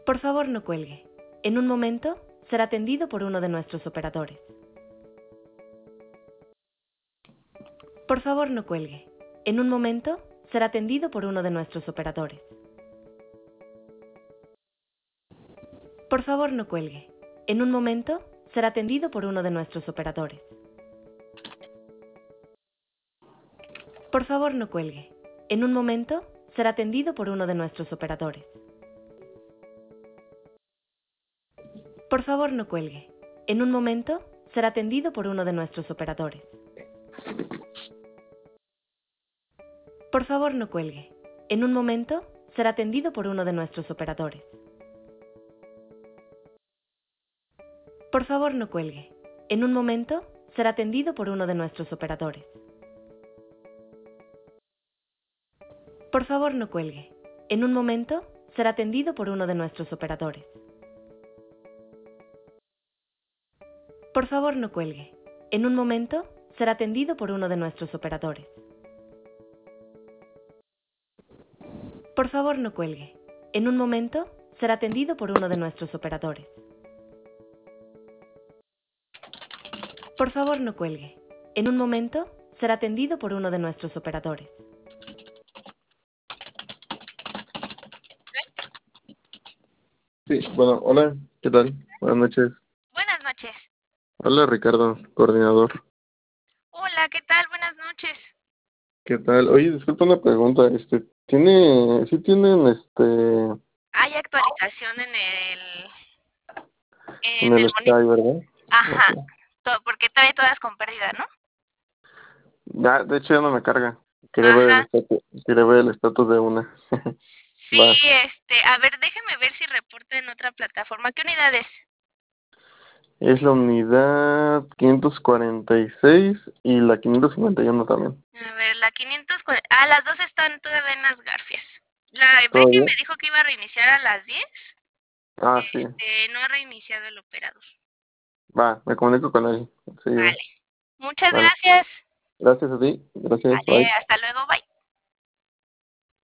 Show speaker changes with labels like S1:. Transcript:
S1: Por favor, no cuelgue. En un momento será atendido por uno de nuestros operadores. Por favor, no cuelgue. En un momento será atendido por uno de nuestros operadores. Por favor, no cuelgue. En un momento será atendido por uno de nuestros operadores. Por favor, no cuelgue. En un momento será atendido por uno de nuestros operadores. Por favor, no cuelgue. En un momento será atendido por uno de nuestros operadores. Por favor, no cuelgue. En un momento será atendido por uno de nuestros operadores. Por favor, no cuelgue. En un momento será atendido por uno de nuestros operadores. Por favor, no cuelgue. En un momento será atendido por uno de nuestros operadores. Por favor, no cuelgue. En un momento será atendido por uno de nuestros operadores. Por favor, no cuelgue. En un momento será atendido por uno de nuestros operadores. Por favor, no cuelgue. En un momento será atendido por uno de nuestros operadores.
S2: Sí, bueno, hola, ¿qué tal? Buenas noches.
S3: Buenas noches.
S2: Hola, Ricardo, coordinador.
S3: Hola, ¿qué tal? Buenas noches.
S2: ¿Qué tal? Oye, disculpa una pregunta, sí tienen,
S3: Hay actualización en
S2: en
S3: el
S2: el
S3: monitor.
S2: Sky, ¿verdad?
S3: Ajá,
S2: Ok.
S3: porque trae todas con pérdida, ¿no?
S2: Ya, de hecho ya no me carga.
S3: Ajá.
S2: Quería ver el estatus de una.
S3: Sí,
S2: Va,
S3: a ver, déjeme ver si reporta en otra plataforma. ¿Qué unidad es?
S2: es la unidad 546 y la 551 también.
S3: A ver, la 540. Ah, las dos están todavía en las garfias. La Becky
S2: ¿Todavía?
S3: me dijo que iba a reiniciar a las 10.
S2: Ah, sí.
S3: No ha reiniciado el operador.
S2: Va, me comunico con él enseguida.
S3: Vale. Muchas
S2: Vale.
S3: gracias.
S2: Gracias a ti. Gracias.
S3: Vale,
S2: Bye.
S3: hasta luego, bye.